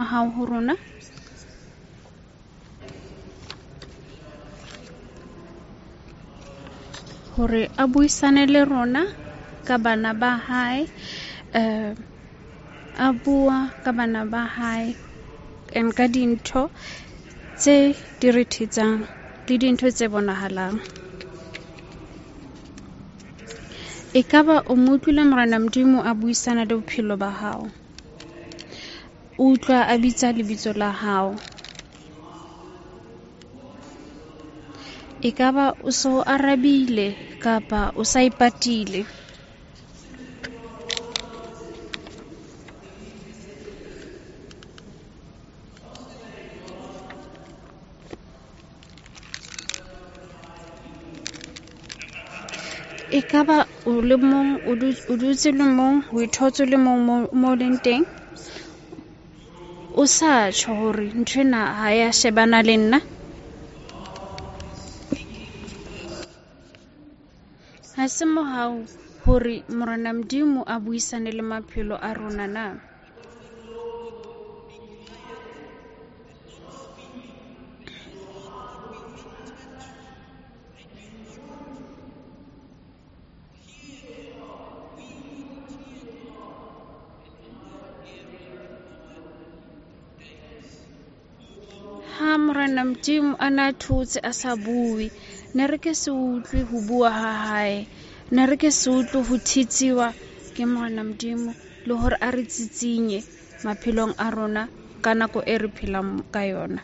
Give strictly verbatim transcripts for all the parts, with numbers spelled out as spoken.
hao ho rona hore a buisane le rona ka bana ba hae, eh a bua ka bana ba hae and ka dintho tse di re thetsang le dintho tse bonahalang. Ekaba o mo utlwile Morena Modimo a buisana le bophelo ba hao, o utlwa a bitsa lebitso la hao, ekaba o so arabile kapa o sa ipatile? Ekaba o le mong o dutse le mong o ithotse le mong mo leng teng, o sa tjho hore nthwena ha ya shebana le nna? Ha se mohau hore Morena Modimo a buisane le maphelo a rona na? Ha Morena Modimo a na thotse a sa bue, ne re ke se utlwe ho bua ha hae, ne re ke se utlwe ho thitsiwa ke Morena Modimo le hore a re tsitsinye maphelong a rona ka nako e re phelang ka yona.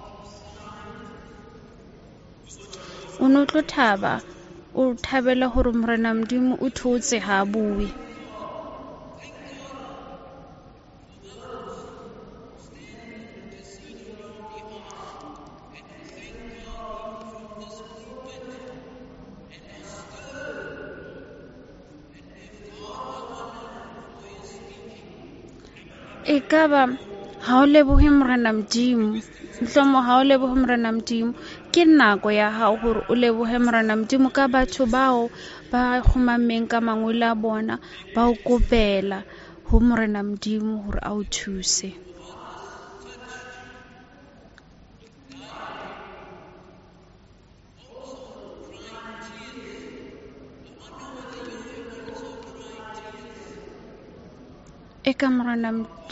O no tlo thaba, o thabela hore Morena Modimo o thotse ha bue. Ekaba ha o lebohe Morena Modimo, mhlomo ha o lebohe Morena Modimo, ke nako ya hao hore o lebohe Morena Modimo ka batho bao ba kgumameng ka mangwele a bona, ba o kopela ho Morena Modimo hore a o thuse. Eka Morena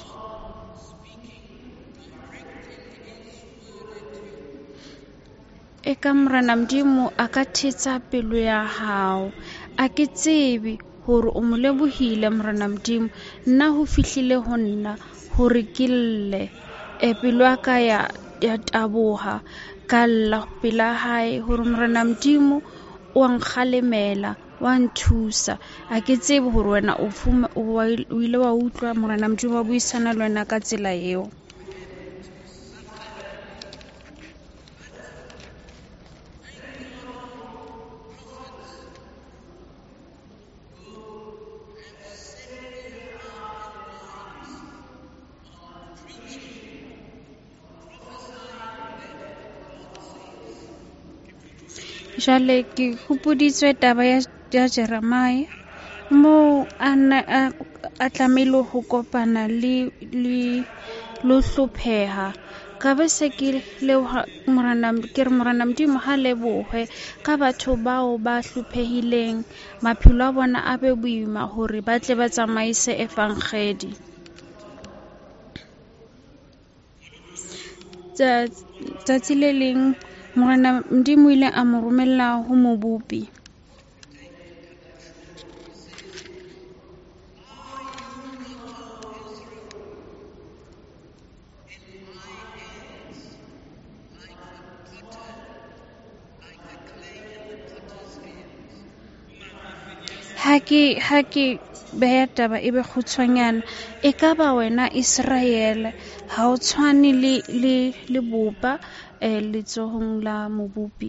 Eka Morena Modimo a ka thetsa pelo ya hao. A ke tsebe hore o mo lebohile Morena Modimo, nna ho fihlile ho nna hore ke lle, e pelo ya ka ya ya taboha ka lla pela hae hore Morena Modimo o a nkgalemela, wa nthusa. A ke tsebe hore wena o fuma o ile wa utlwa Morena Modimo wa buisana le wena ka tsela eo. Jale ke hopoditswe taba ya Jeremiah moo a tlamehile ho kopana le le lo hlopheha. Ka be se ke leboha Morena ke re Morena Modimo ha lebohe ka batho bao ba hlophehileng, maphelo a bona a be boima hore ba tle ba tsamaise evangeli. Tsatsi le leng Morena Modimo ile a mo romella ho mobopi. Ha ke ha ke beha taba ebe kgutshwanyana, ekaba wena Israel ha o tshwane le le le bopa eh, letsohong la mobopi.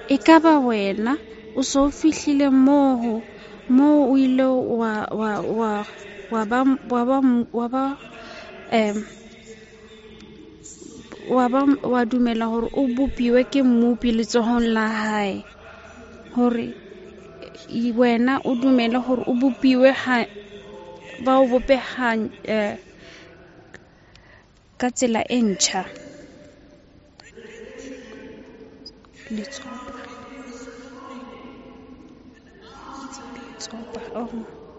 e ka ba wena o so fihlile moo moo o ile wa wa wa wa ba wa ba wa ba em wa ba wa dumela hore o bopiwe ke mmupi letsohong la hae, hore wena o dumela hore o bopiwe ha ba o bope ha eh, ka tsela e ntjha. Letsopa letsopa oh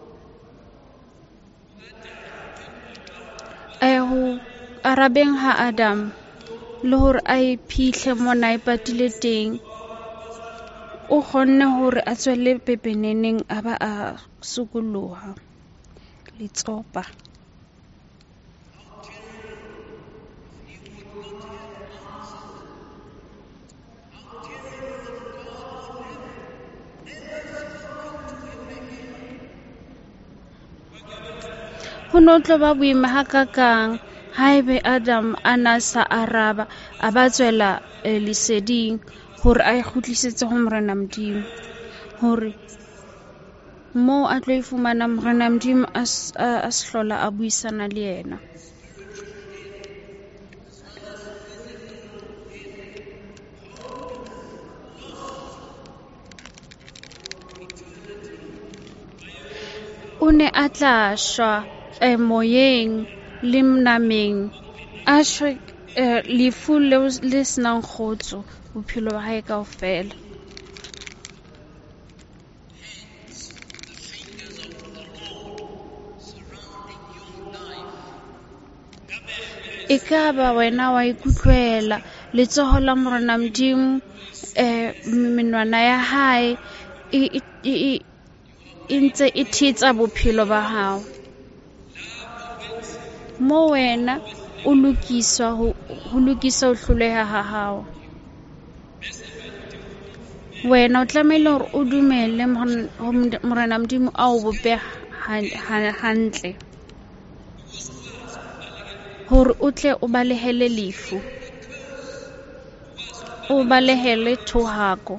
eh ho arabeng ha Adam le hore a iphihle mona a ipatile teng, o kgonne hore a tswele pepeneneng a ba a sukoloha. Letsopa ho no tlo ba boima hakakang haebe Adam a na sa araba a ba tswela eh, leseding hore a ikgutlisetse ho Morena Modimo, hore moo a tlo ifumana Morena Modimo a a sehlola a buisana le yena. O ne a tla shwa eh, moyeng le mnameng a shwe eh, lefu leo le senang kgotso bophelo ba hae kaofela. E ka ba wena wa ikutlwela letsoho la Morena Modimo eh, menwana ya hae e e e ntse e thetsa bophelo ba hao, mo wena o lokiswa ho lokisa ho hloleha ha hao. Wena o tlamehile hore o dumelle Morena Modimo a o bope hantle hore o tle o balehele lefu, o balehele thohako.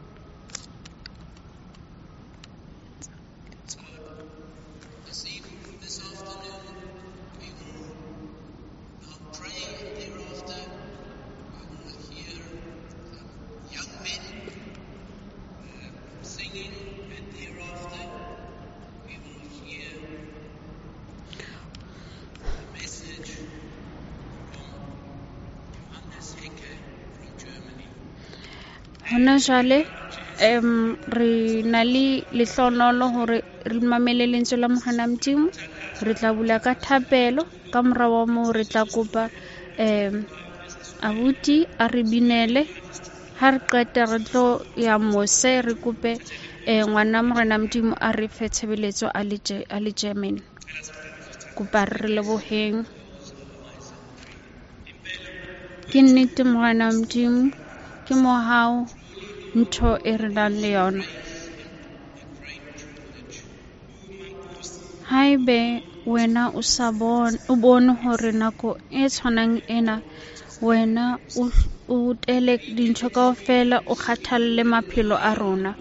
Hona jwale em re na le lehlonolo hore re mamele lentswe la Morena Modimo, re tla bula ka thapelo, ka morao moo re tla kopa em abuti a re binele, ha re qeta re tlo ya mose re kope eh, ngwana Morena Modimo a re fe tshebeletso a le a le German. Kopa re leboheng. Ke nnete Morena Modimo ke mo hao ntho e re nang le yona. Haebe wena o sa bone o bone hore nako e tshwanang ena wena o tele dintho kaofela o kgathalle maphelo a rona,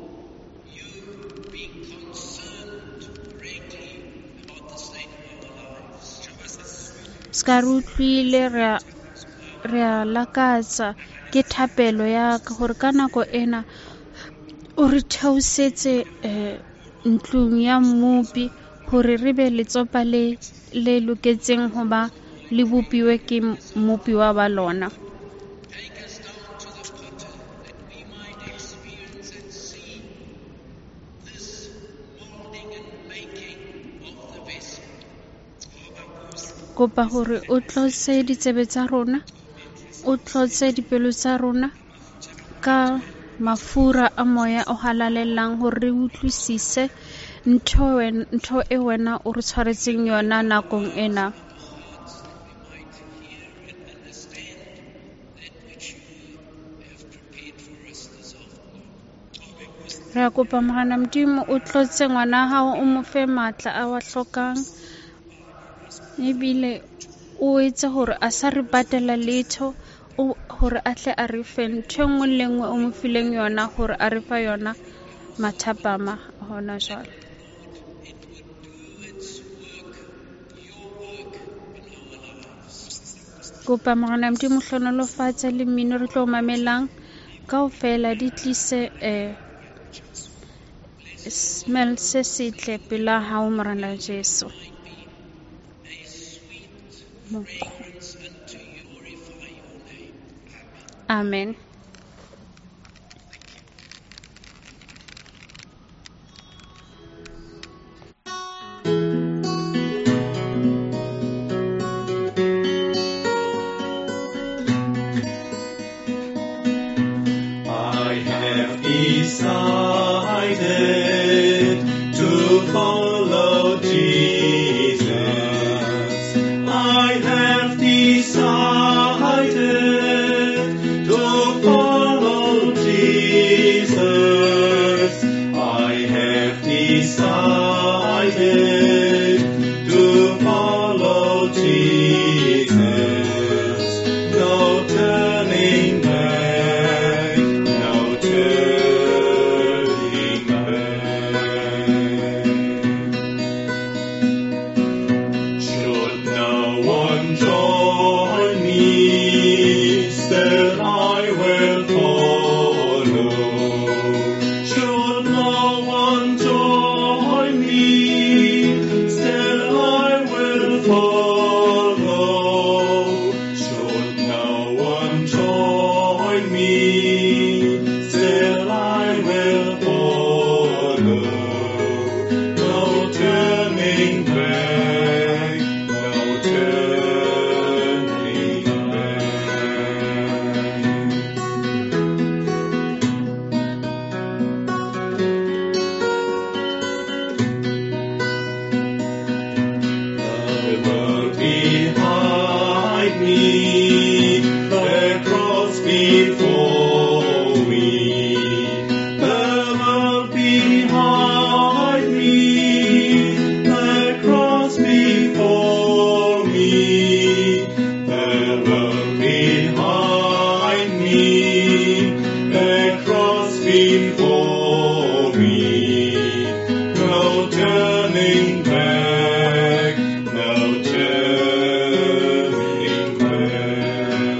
ska re utlwile re re a lakatsa ke thapelo ya ka hore ka nako ena o re theosetse eh, ntlong ya mmupi hore re be letsopa le le loketseng ho ba le bopiwe ke mmupi wa ba lona. Kopa hore o tlose ditsebe tsa rona, o tlose dipelo tsa rona ka mafura a moya o halalellang hore re utlwisise ntho ntho e wena o re tshwaretseng yona nakong ena. Re a kopa Morena Modimo o tlotse ngwana hao, o mo fe matla a wa hlokang, ebile o etse hore a sa re batela letho, hore a tle a re fe ntho nngwe le nngwe o mo fileng yona hore a re fa yona mathapama hona jwale. Kopa Morena Modimo hlonolofatse le mmino re tlo mamelang kaofela di tlise eh, smell se setle pela hao Morena Jesu. Amen. I have decided to follow Jesus. I have decided to follow Jesus. I have decided to follow Jesus. No turning back, no turning back. Should no one join me, still I will follow. Should no one join me, still I will follow. Should no one join me, still I will follow. No turning back, no turning back. The world behind me, the cross before me. The world behind me, the cross before me. The world behind me, the cross before me. No turning back, no turning back.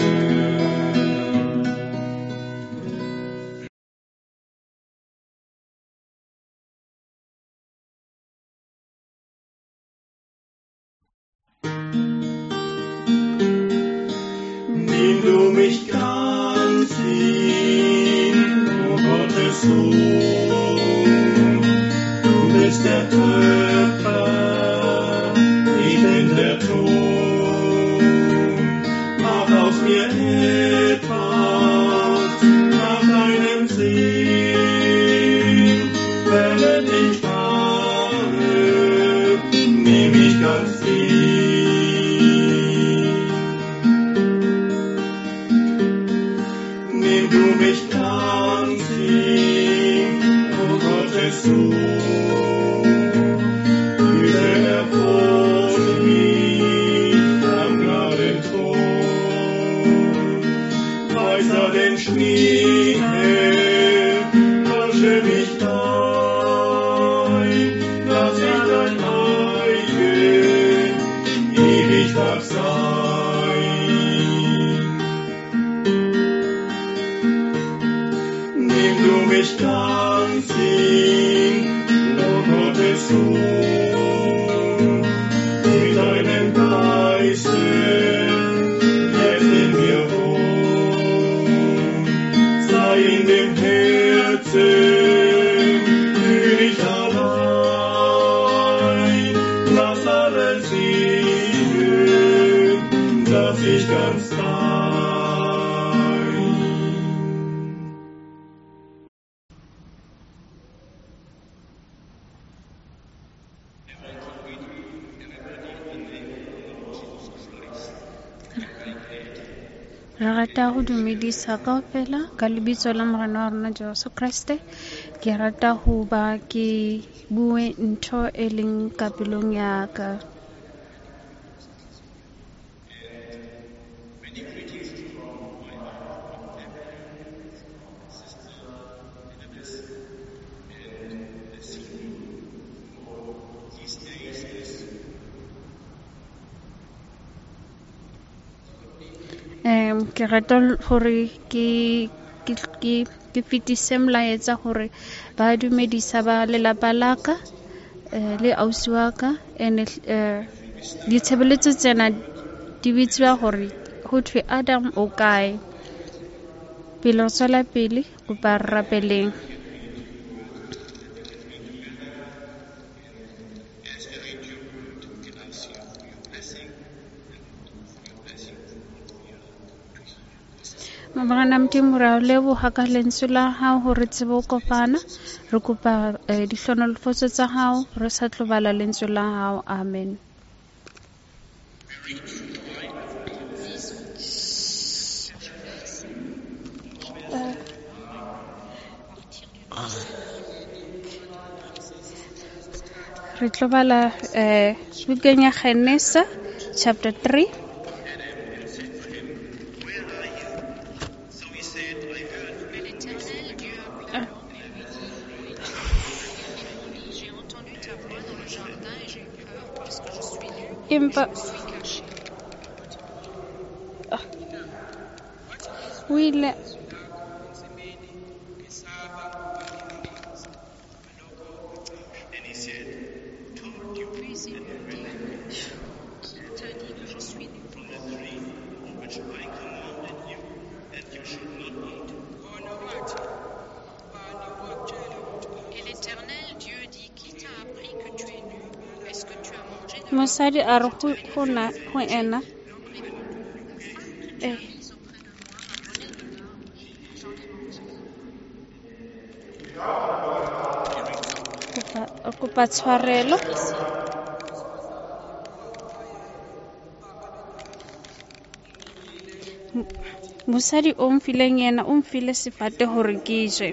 Nimm du mich ganz hin, o Gottes Sohn. Du bist der Töpfer, ich bin der Ton. Mach aus mir etwas nach deinem Sinn. Werde dich frage, nimm mich ganz hin. Nimm du mich ganz hin, o Gottes Sohn. Fühle erfurcht mich am Gnadenthron. Weißer denn Schnee, wasche mich rein, lass ich dein eigen ewig darf sein. Nimm du mich ganz hin, o Gottes Sohn, mit deinem Geiste jetzt in mir wohn. Sei in dem Herzen, fühl ich allein, lass alle sehen, dass ich ganz dein. Re rata go dumedisa kaofela ka lebitso la Morena wa rona Jesu Kriste. Ke rata ho ba ke bue ntho e leng ka pelong ya ka. ke rata hore ke ke ke ke fetise molaetsa hore ba dumedisa ba lelapa la ka eh, le ausi wa ka ene eh, ditshebeletso tsena di bitswa hore ho thwe Adam o kae pele re tswela pele kopa re rapeleng. Morena Modimo re a o leboha ka lentswe la hao hore tsebe ho kopana re kopa eh, dihlonolofotso tsa hao re sa tlo bala lentswe la hao. Amen. Re tlo bala eh, bukeng ya Genesis chapter three. Empa Ah. o ile mosadi a re go- go na go ena eh kopa kopa tshwarelo. M- mosadi o mfileng yena o mfile sefate hore ke je.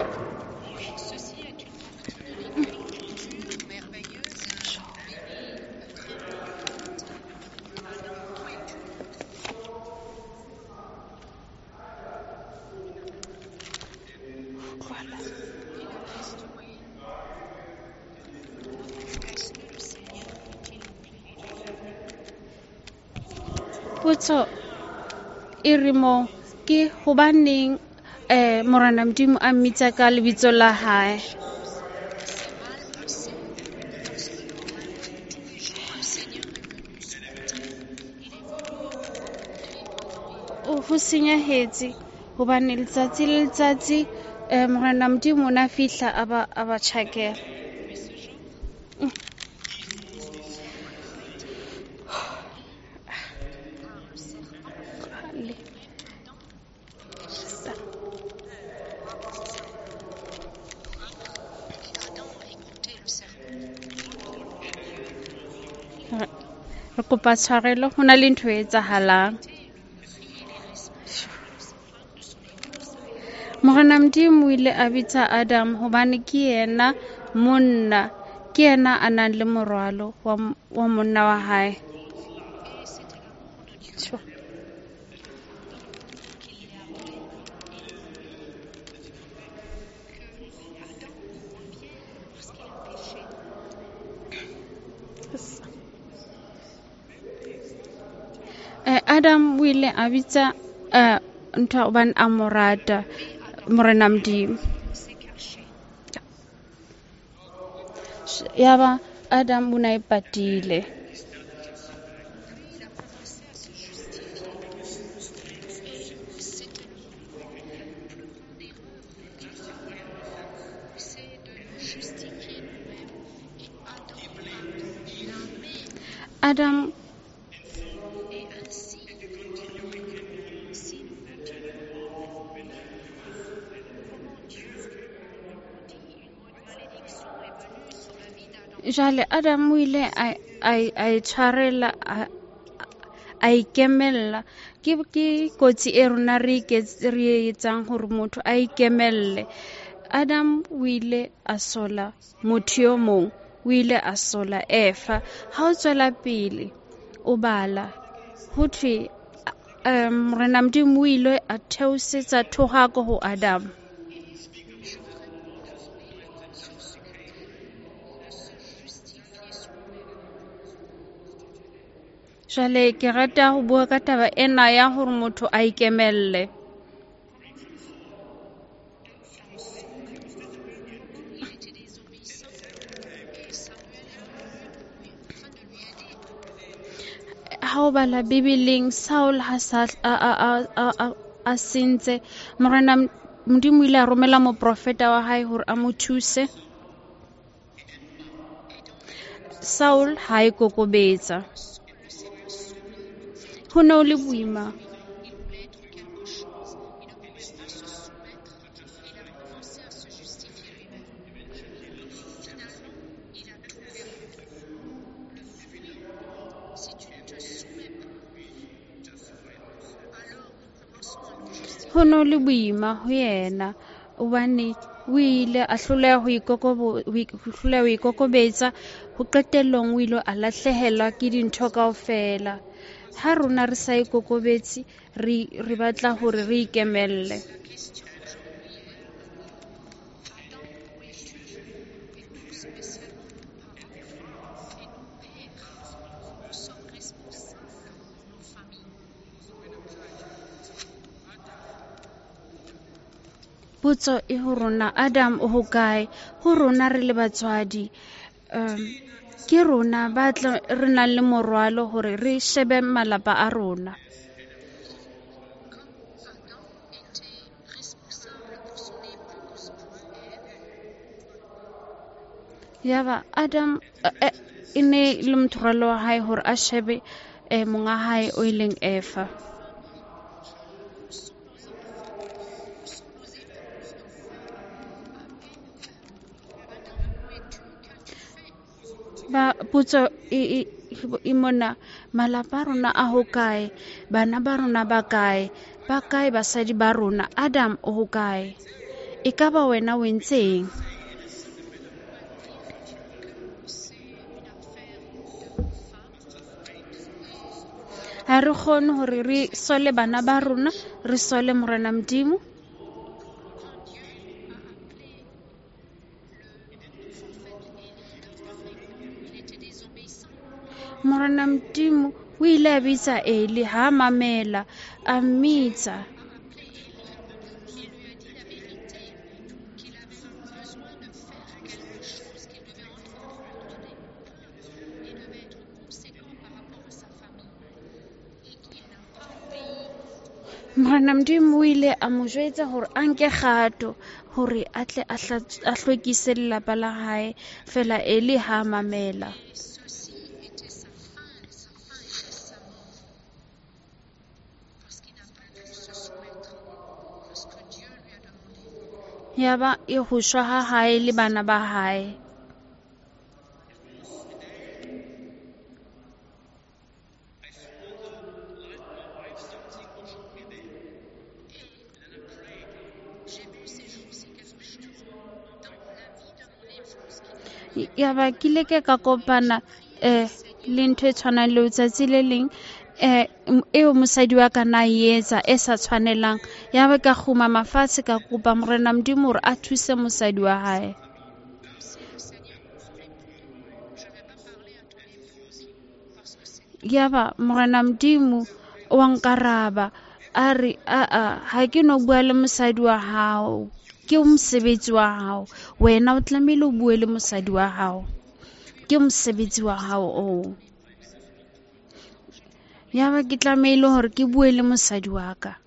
Potso e re mo ke hobaneng eh Morena Modimo a mmitsa ka lebitso la hae. O ho senyahetse hobane letsatsi le letsatsi eh Morena Modimo o na fihla a ba a ba tjhakela. Mm. Re re kopa tshwarelo ho na le ntho e etsahalang. Morena Modimo o ile a bitsa Adam hobane ke yena monna ke yena a nang le morwalo wa m- wa monna wa hae. Tjho. Eh, Adam o ile a bitsa eh, ntho hobane a mo rata Morena Modimo. Yaba Adam o na ipatile. Adam jale Adam o ile a a a itshwarela a a ikemella ke ke kotsi e rona re iketse re etsang hore motho a ikemelle. Adam o ile a sola motho yo mong o ile a sola efa ha o tswela pele o bala ho thwe um Morena Modimo o ile a theosetsa thohako ho Adam. Jwale ke rata ho bua ka taba ena ya hore motho a ikemelle. Ha o bala Bibeleng, Saul ha sa a a a a a sentse, morena Modimo ile a romela moprofeta wa hae hore a mo thuse. Saul ha e kokobetsa. Ho ne ho le boima. Ho ne ho le boima ho yena hobane o ile a hloleha ho ikokobo ho hloleha ho ikokobetsa, ho qetellong o ile a lahlehelwa ke dintho kaofela. Ha rona re sa ikokobetse, re re batla hore re ikemelle. Potso e ho rona, Adam o hokae? Ho rona re le batswadi, um ke rona ba tla re nang le morwalo hore re shebe malapa a rona. Yaba Adam e ne le morwalo wa hae hore a shebe monga hae o ileng Eva. Ba potso e e mona, malapa rona a hokae? Bana ba rona ba kae? Ba kae basadi ba rona? Adam o hokae? E ka ba wena o entseng? Ha re kgone hore re sole bana ba rona, re sole morena Modimo. Morena Modimo o ile a bitsa Eli, ha mamela, a mmitsa. Morena Modimo o ile a mo jwetsa hore a nke kgato hore a tle a hlwekise lelapa la hae, fela Eli ha mamela. Yaba e ho shwa ha hae le bana ba hae. Yaba ke leke ka kopana eh le ntho e tshwanang le letsatsi le leng eh eo mosadi wa ka na etsa e sa tshwanelang, yaba ka khuma mafatshe ka kopa morena Modimo hore a thuse mosadi wa hae. Yaba morena Modimo wa nkaraba a re a a ha ke no bua le mosadi wa hao, ke mosebetsi wa hao, wena o tlamehile o bue le mosadi wa hao, ke mosebetsi wa hao o. Yaba ke tlamehile hore ke bue le mosadi wa ka.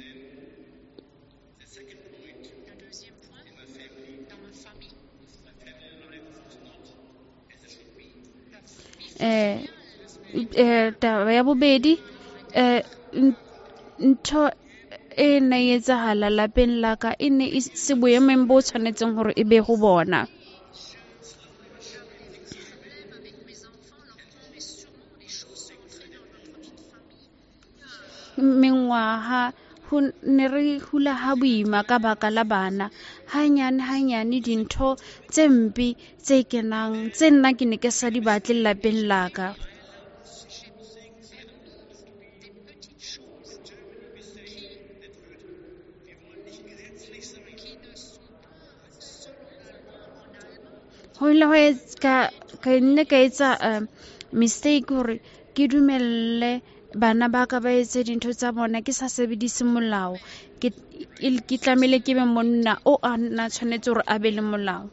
Eh eh taba ya bobedi, eh ntho e ne etsahala lapeng la ka e ne se boemeng bo tshwanetseng hore e be ho bona. Mengwaha ho ne re hula ha boima ka baka la bana, hanyane hanyane dintho tse mpe tse kenang tse nna ke ne ke sa di batle lapeng la ka. Ho ile ho etsa ka nne ka etsa mistake hore ke dumelle bana ba ka ba etse dintho tsa bona ke sa sebedise molao ke ke tlamele ke be monna o a nna tshwanetse gore a be le molao.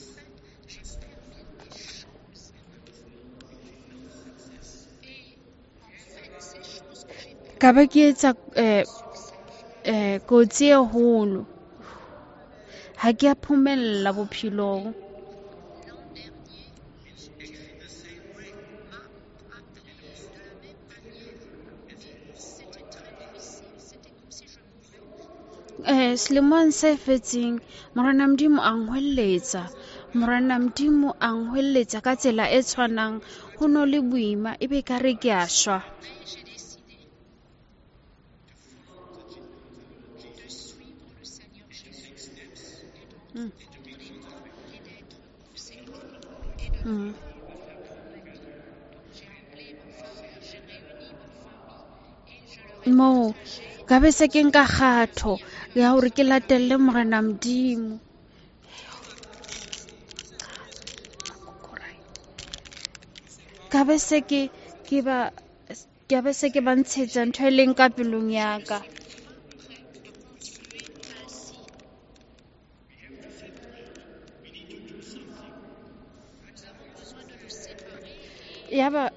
Ka ba ke etsa eh eh kotsi e holo ha ke a phomella bophelong. Eh selemong se fetseng Morena Modimo a nhwelletsa Morena Modimo a nhwelletsa ka tsela e tshwanang ho no le boima ebe ka re ke a shwa. Mm. Mm. Mo ka be se ke nka kgatho ya hore ke latelle Morena Modimo. Ka be se ke ke ba ka be se ke ba ntshetsa ntho e leng ka pelong ya ka. Ya ba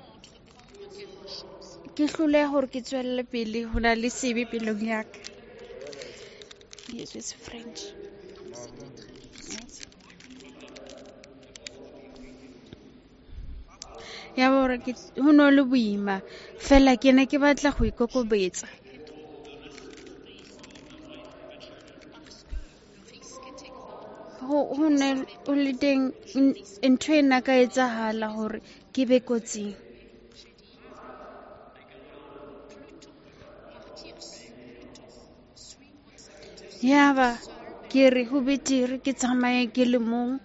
ke hloleha hore ke tswelle pele ho na le sebe pelong ya ka. Yes, it's French. Ya ba hore ke ho no le boima fela ke ne ke batla go ikokobetsa. Ho ho ne o le teng ntho e nna ka etsahala hore ke be kotsing. Ya ba ke re ho betere ke tsamaye ke le mong.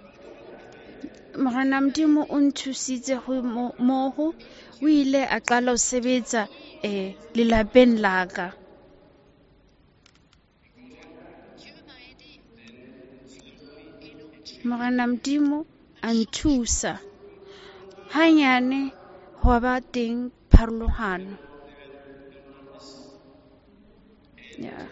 Morena Modimo o nthusitse ho moho o ile a qala ho sebetsa eh lelapeng la ka. Morena Modimo a nthusa hanyane ho ba teng pharolohano. Yeah.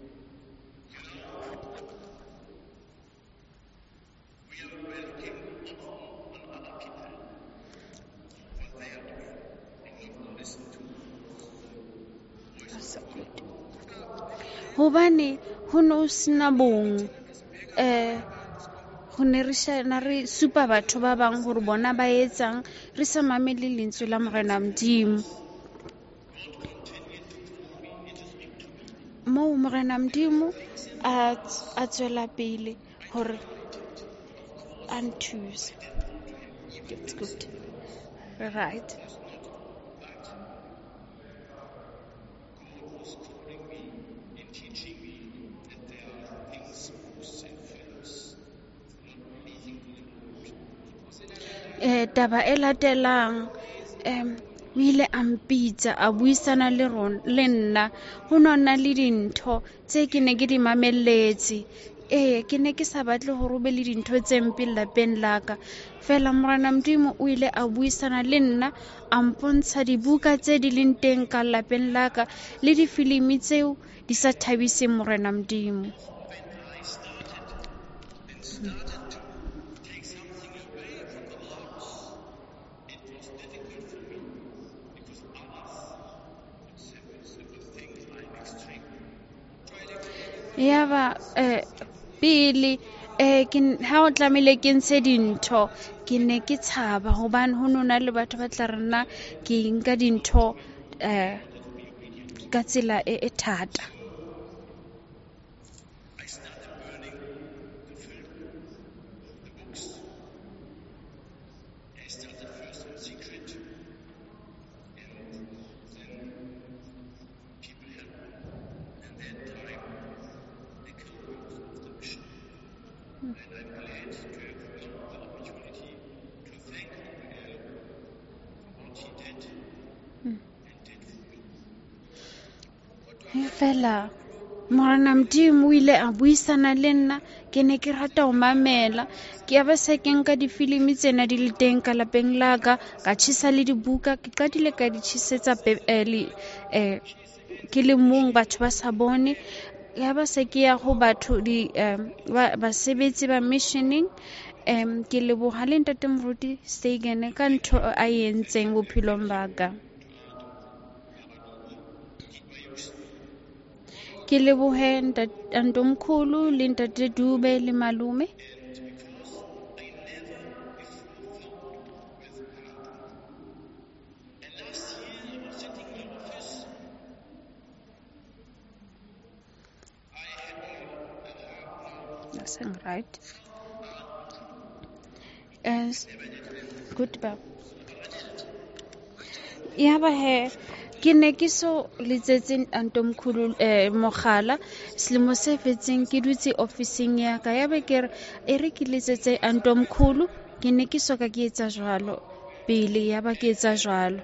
Hobane ho no sena bong eh ho ne re shana re supa batho ba bang hore bona ba etsang re sa mamele lentswe la Morena Modimo. Mo Morena Modimo a a tswela pele hore a nthuse. It's good. Right. Eh taba e latelang em o ile a mpitsa a buisana le rona le nna ho nona le dintho tse ke ne ke di mamelletse. Eh ke ne ke sa batle hore o be le dintho tse mpe lapeng la ka fela Morena Modimo o ile a buisana le nna a mpontsha dibuka tse di leng teng ka lapeng la ka le difilimi tseo di sa thabiseng Morena Modimo. Ya ba eh pele eh ke ha o tlamile ke ntshe dintho ke ne ke tshaba hobane ho nona le batho ba tla rena ke nka dintho eh ka tsela e thata. Fela Morena Modimo o ile a buisana le nna ke ne ke rata ho mamela, ke a ba se ke nka difilimi tsena di le teng ka lapeng la ka ka tjhisa le dibuka, ke qadile ka di tjhisetsa eh ke le mong batho ba sa bone. Ya ba se ke ya ho batho di basebetsi ba missioning. Um, ke leboha le ntate moruti Stegen ka ntho a entseng bophelong ba ka. Ke lebohe ntate Mkhulu le ntate Dube le malume. That's right. Yes. Good ba. Ya ba he ke ne ke so letsetseng Ntomkhulu eh mogala selemo se fetseng ke dutse officing ya ka, ya ba ke re e re ke letsetse Ntomkhulu, ke ne ke soka ke etsa jwalo pele, ya ba ke etsa jwalo.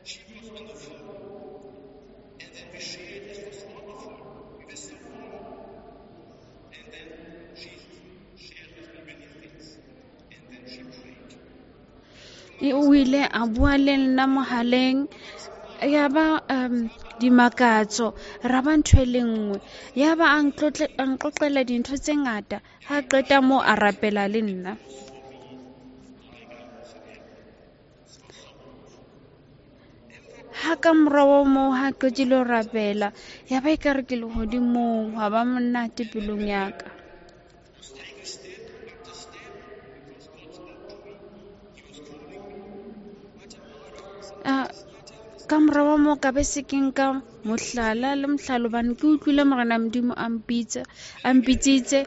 O ile a bua le nna mohaleng, ya ba um dimakatso ra ba ntho e le nngwe, ya ba a nqoqela dintho tse ngata, ha qeta moo a rapela le nna. Ha ka morao moo ha qetile ho rapela, ya ba ekare ke lehodimong, ha ba monate pelong ya ka. Ka morao moo ka be se ke nka mohlala le mohlalo, bane ke utlwile Morena Modimo a mpitsa a mpitsitse.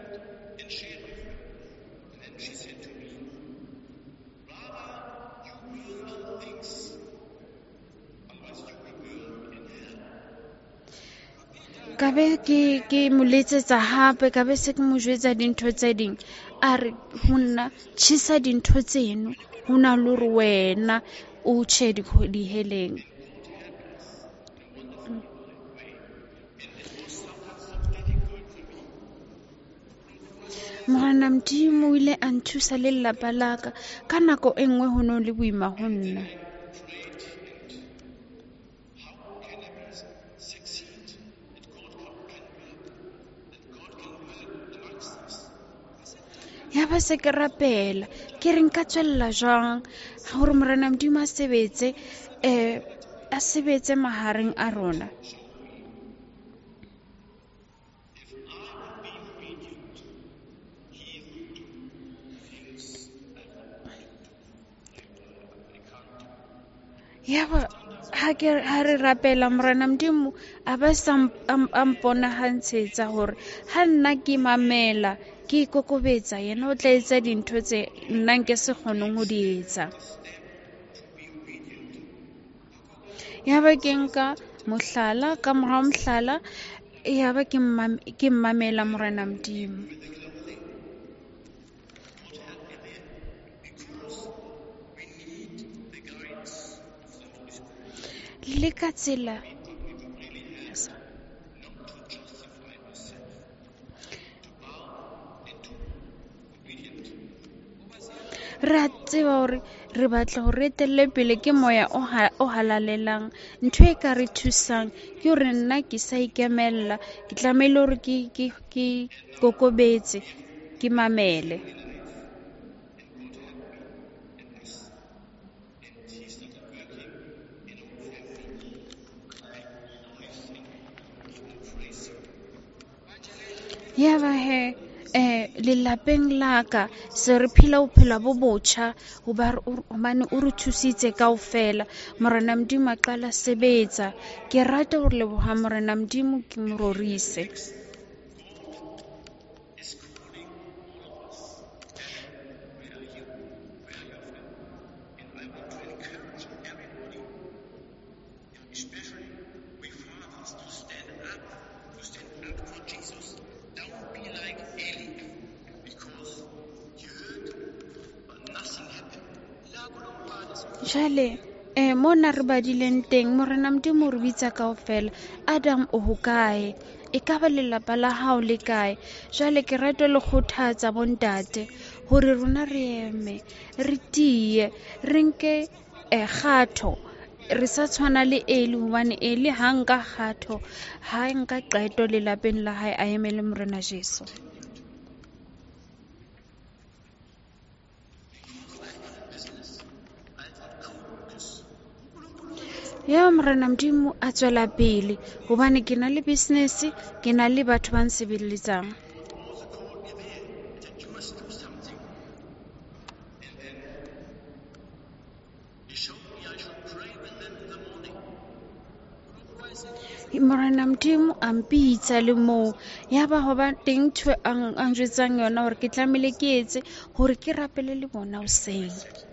Ka be ke ke mo letsetsa hape, ka be se ke mo jwetsa dintho tse ding, a re ho nna tjhisa dintho tseno, ho na le hore wena o tjhe diheleng. Morena Modimo o ile a nthusa le lelapa la ka, ka nako e nngwe ho no le boima ho nna. Ya ba se ke rapela, ke re nka tswella jwang hore Morena Modimo a sebetse eh a sebetse mahareng a rona. Ya ba ha ke ha re rapela, Morena Modimo a ba sa mpona hantshetsa hore ha nna ke mamela ke kokobetsa, yena o tla etsa dintho tse nna nke se kgoneng ho di etsa. Ya ba ke nka mohlala ka morao mohlala, ya ba ke mmamela Morena Modimo. Le ka tsela ra tseba hore re batla hore re etelle pele ke moya o halalelang, ntho e ka re thusang ke hore nna ke sa ikemella, ke tlamehile hore ke ke kokobetse, ke mamele. Ya ba he eh lelapeng la ka se re phela bophelo bo botjha, hobane o re thusitse kaofela. Morena Modimo a qala sebetsa, ke rata hore leboha Morena Modimo, ke mo rorise. Jale eh mona re badileng teng, Morena Modimo re bitsa kaofela, Adam o hokae? e ka ba lelapa la hao le kae. Jwale ke rata le kgothatsa bontate hore rona re eme re tie re nke eh, kgatho re sa tshwana le Eli hobane Eli ha nka kgatho ha nka qeto lelapeng la hae a emele Morena Jesu. Ya Morena Modimo a tswela pele hobane ke na le business, ke na le batho ba nsebeletsang. Morena Modimo a mpitsa le moo ya ba ho ba teng ntho ang ang jwetsang yona hore ke tlamehile ke etse hore ke rapele le bona hoseng.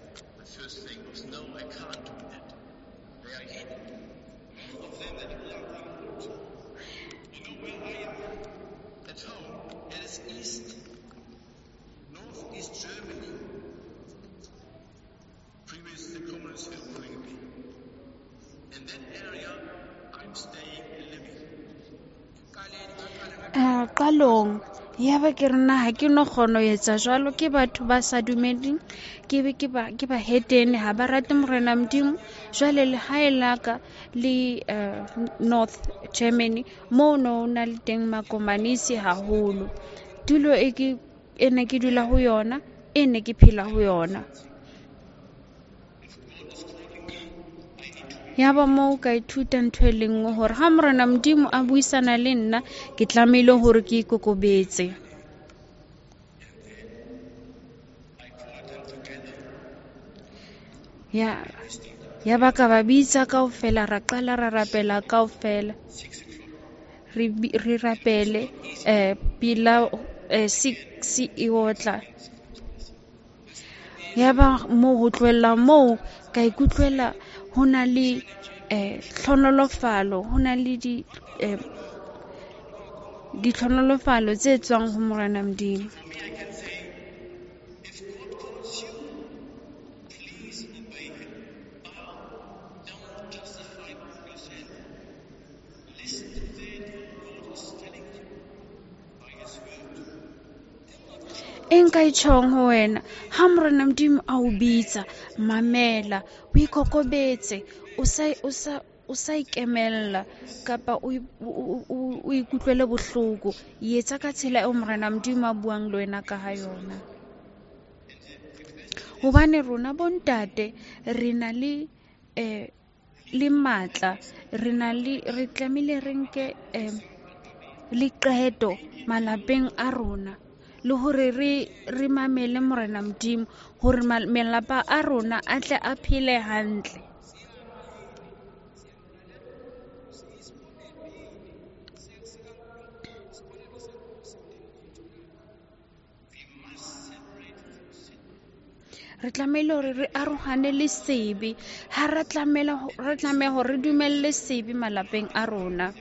Uh, qalong ya ba ke rena ha ke no kgona ho etsa jwalo ke batho ba sa dumeding ke be ke ba ke ba hetene ha ba rate Morena Modimo. Jwale le hae laka le uh, North Germany mo no na le teng makomanisi haholo tulo e ke ene ke dula ho yona ene ke phela ho yona. Ya ba mo ka ithuta ntho e lengwe hore ha Morena Modimo a buisana le nna ke tlamehile hore ke ikokobetse. Ya ya ba ka ba bitsa kaofela ra qala ra rapela kaofela re re rapele eh pila eh six e otla. Ya ba mo ho tlohela mo ka ikutlwela hona le eh tlhonolofalo hona le di eh di tlhonolofalo tse tswang ho Morena Modimo. Enka itjhong ho wena ha Morena Modimo a o bitsa mamela o ikokobetse o sa o sa o sa ikemella kapa o o ikutlwele bohloko yetsa ka tsela e Morena Modimo a buang le wena ka ha yona. Hobane rona bontate re na le eh le matla re na le re tlamehile re nke eh le qeto malapeng a rona le hore re re mamele Morena Modimo hore malapa a rona a tle a phele hantle. Re tlamehile hore re arohane le sebe ha re tlamela re tlameha hore re dumelle sebe malapeng a rona.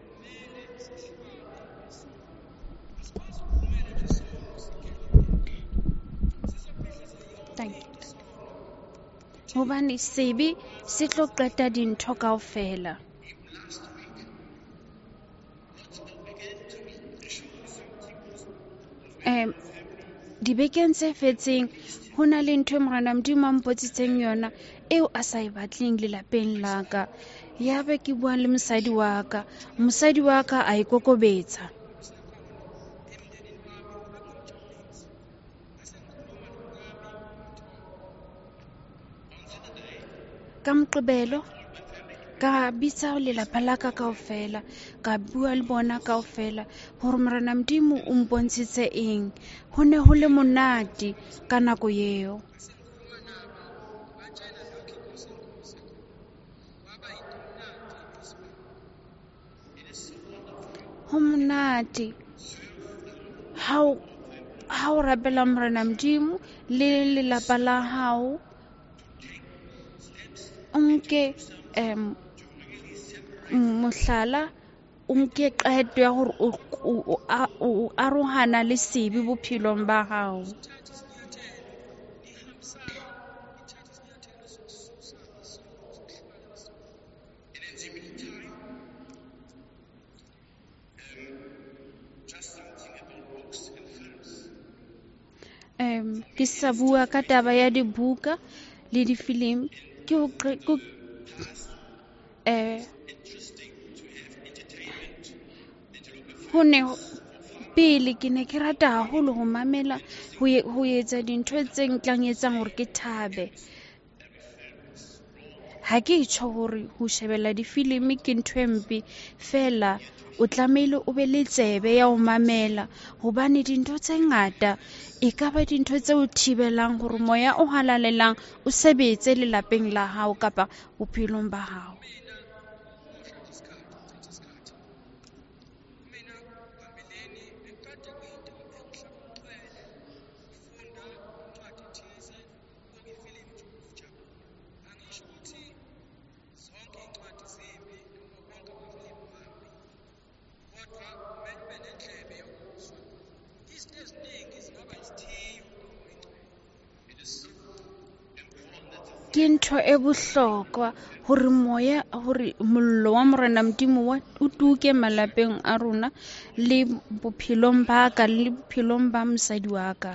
Thank you. Hobane sebe se tlo qeta dintho kaofela. Eh dibekeng tse fetseng hona le ntho e Morena Modimo a mpotsitseng yona eo a sa e batleng lelapeng la ka. Ya be ke bua le mosadi wa ka mosadi wa ka a ikokobetsa. Ka Moqebelo ka bitsa lelapa la ka kaofela ka bua le bona kaofela hore Morena Modimo o mpontshitse eng. Ho ne ho le monate ka nako eo. Ho monate ha o ha o rapela Morena Modimo le lelapa la hao o nke em mohlala o nke qeto ya hore o arohana le sebe bophelong ba hao. um ke sa bua ka taba ya dibuka le difilimi ke ho qe- ko- eh ho ne ho- pele ke ne ke rata haholo ho mamela ho ye- ho etsa dintho tse ntlang etsang hore ke thabe. Ha ke tjho hore ho shebella difilimi ke ntho e mpe, fela o tlamehile o be le tsebe ya ho mamela hobane dintho tse ngata e ka ba dintho tse o thibelang hore moya o halalelang o sebetse lelapeng la hao kapa bophelong ba hao. Ke ntho e bohlokwa hore moya hore mollo wa Morena Modimo wa o tuke malapeng a rona le bophelong ba ka le bophelong ba mosadi wa ka.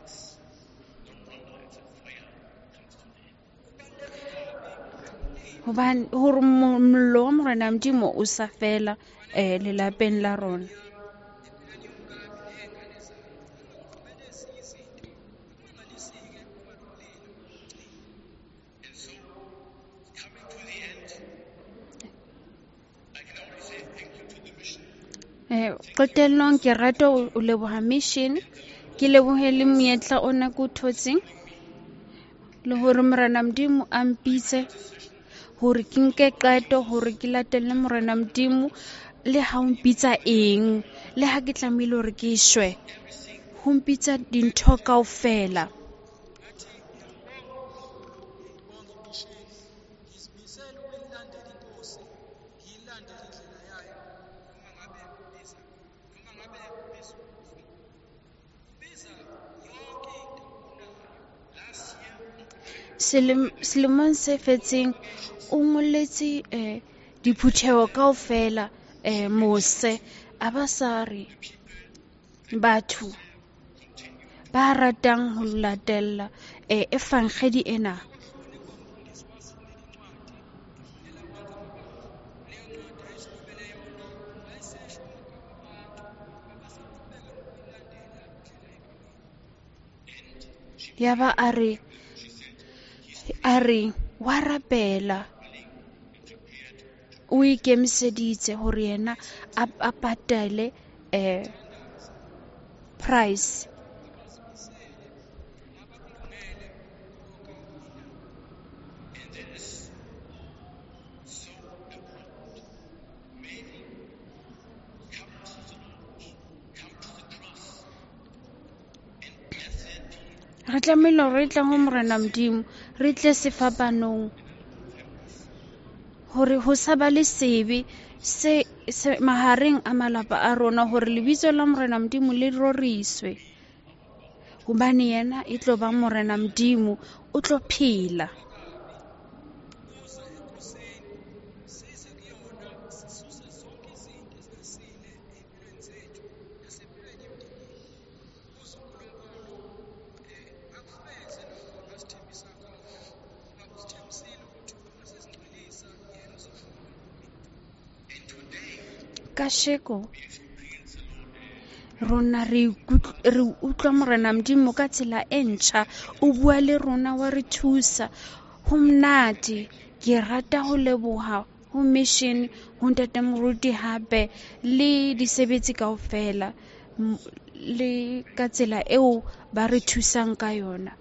Hobane hore mo- mollo wa Morena Modimo o sa fela eh lelapeng la rona. Eh qetellong ke rata ho ho leboha mission, ke lebohe le monyetla ona ke o thotseng, le hore Morena Modimo a mpitse hore ke nke qeto hore ke latelle Morena Modimo le ha o mpitsa eng, le ha ke tlamehile hore ke shwe ho mpitsa dintho kaofela. Selem- selemong se fetseng o ngolletse eh diphutheho kaofela eh mose a ba sa re batho ba ratang ho latella eh efankgedi ena yaba a re a re wa rapela, o ikemiseditse hore yena a, a patale eh price. Re tlamehile hore re tle ho Morena Modimo, re tle sefapanong hore ho sa ba le sebe se, se mahareng a malapa a rona, hore lebitso la Morena Modimo le roriswe, hobane yena e tlo ba Morena Modimo o tlo phela. Kasheko rona re ikut- re utlwa Morena Modimo ka tsela e ntjha, o bua le rona wa re thusa. Ho monate, ke rata ho leboha ho mission, ho Ntate Moruti hape le disebetsi kaofela m- le ka tsela eo ba re thusang ka yona.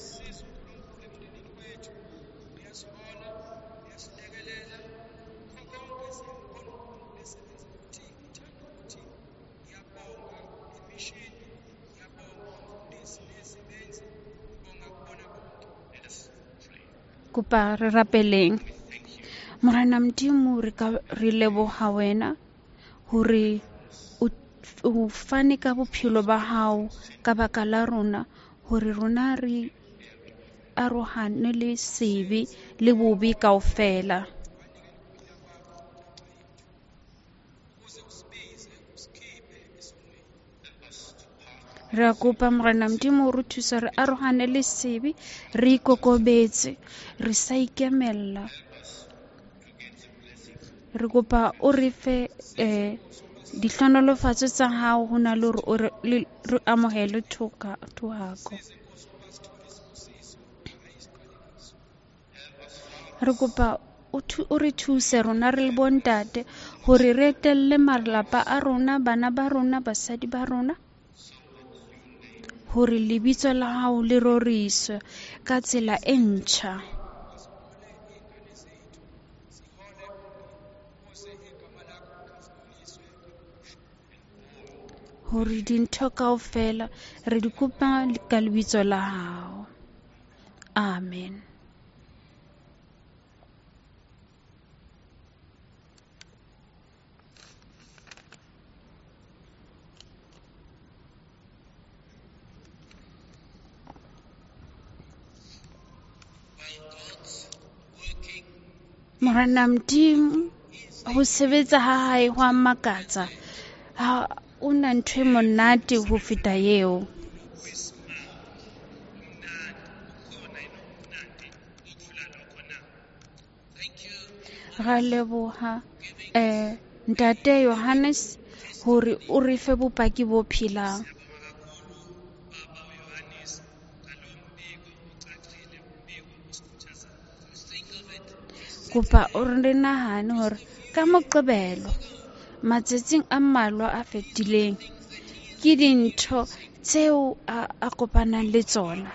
Kopa re rapeleng. Morena Modimo re ka re leboha wena hore o o fane ka bophelo ba hao ka baka la rona, hore rona re arohane le sebe le bobe kaofela. Re a kopa Morena Modimo re thusa re arohane le sebe, re ikokobetse, re sa ikemella. Re kopa o re fe eh, dihlonolofatso tsa hao ho na le hore re amohele thohako. Re kopa o re thuse rona re le bontate hore re etelle malapa a rona, bana ba rona, basadi ba rona, hore lebitso la hao le roriswe ka tsela e ntjha. Hore dintho kaofela re di kopa ka lebitso la hao. Amen. Morena Modimo ho sebetsa ha hae ho a makatsa. Ha o na ntho e monate ho feta eo. Ra leboha eh Ntate Johannes hore o re fe bopaki bo phelang. Kopa o re nahane hore ka Moqebelo matsatsing a mmalwa a fetileng ke dintho tseo a, a kopanang le tsona.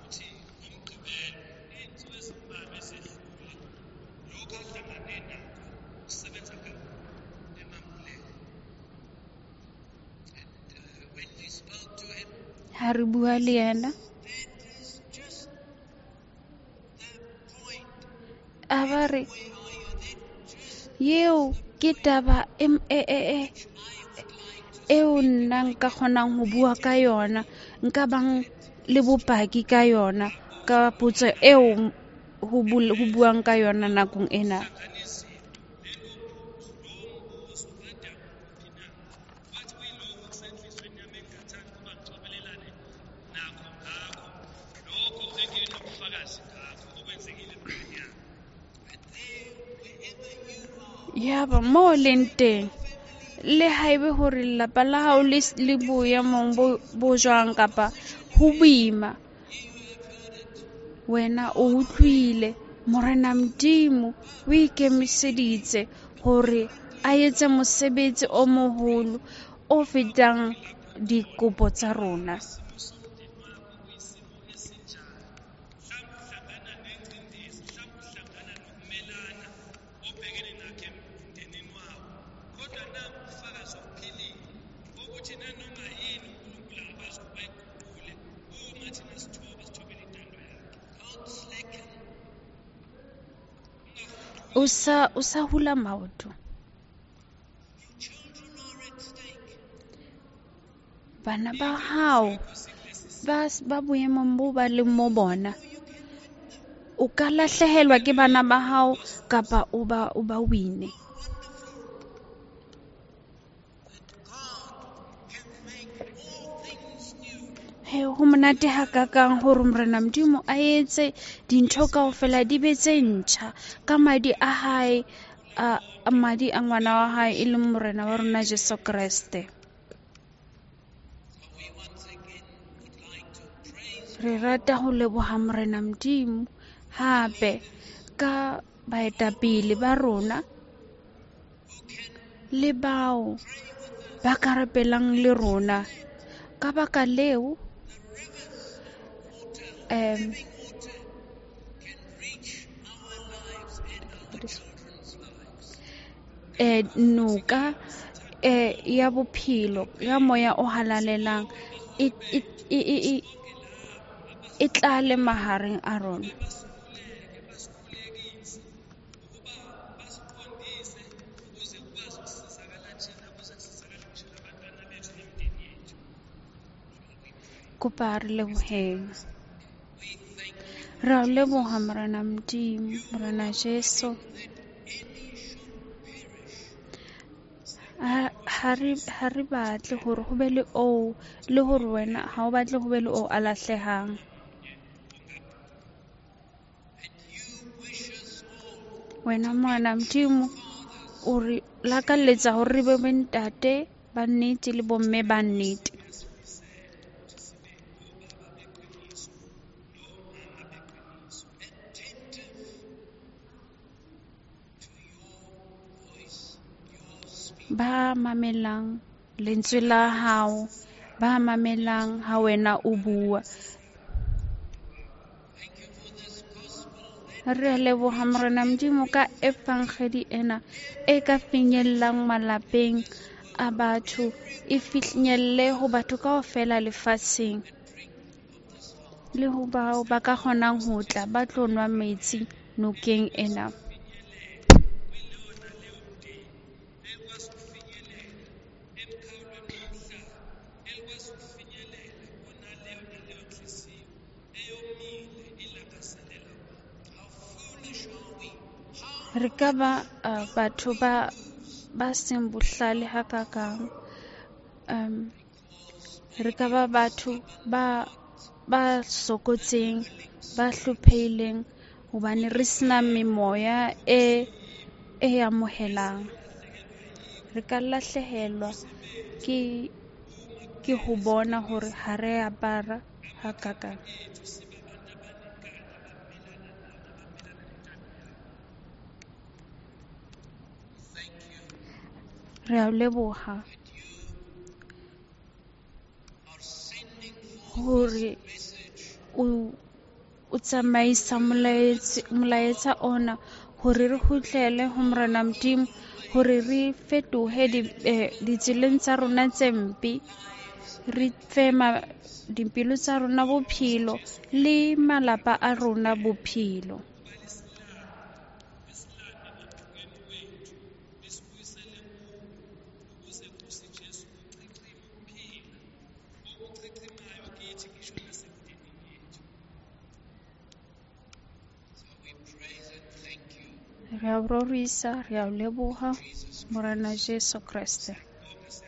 Ha re bua le yena a ba re yeo ke taba e e eo nna nka kgonang ho bua ka yona, nka bang le bopaki ka yona ka potso eo ho buang ka yona nakong ena. Ya ba mo leng teng, le haebe hore lelapa la hao le boemong bo jwang kapa ho boima, wena o utlwile Morena Modimo o ikemiseditse hore a etse mosebetsi o moholo o fetang dikopo tsa rona. Usa usa hula maoto. Bana ba hao ba ba boemong bo ba leng mo bona. O ka lahlehelwa ke bana ba hao kapa o ba o ba wine. He ho monate hakakang hore Morena Modimo a etse dintho kaofela di be tse ntjha ka madi a hae, a madi a ngwana wa hae e leng Morena wa rona Jesu Kriste. Re rata ho leboha Morena Modimo hape ka baetapele ba rona le bao ba ka rapelang le rona ka baka leo um eh nuka eh ya bophelo ya moya o halalelang e e e tlale mahareng a rona. Kopa re leboheng. Ra leboha Morena Modimo, Morena Jesu. ha re ha re batle hore ho be le o le hore wena ha o batle ho be le o a lahlehang. Wena Morena Modimo o re lakalletsa hore re be bontate ba nnete le bomme ba nnete. Ba mamelang lentswe la hao, ba mamelang ha wena o bua. Re a leboha Morena Modimo ka evangeli ena e ka finyellang malapeng a batho, e finyelle ho batho kaofela lefatsheng, le ho bao ba ka kgonang ho tla ba tlo nwa metsi nokeng ena. Re ka ba uh, batho ba ba seng bohlale hakakang, um, re ka ba batho ba ba sokotseng, ba hlophehileng hobane re sena memoya e e amohelang. Re ka lahlehelwa ke ke ho bona hore ha re apara hakakang. Re a leboha hore o o tsamaisa molaetsa ona hore re kgutlele ho Morena Modimo, hore re fetohe ditseleng tsa rona tse mpe, re fe dipelo tsa rona bophelo le malapa a rona bophelo. Re a o rorisa, re a o leboha Morena Jesu Kriste.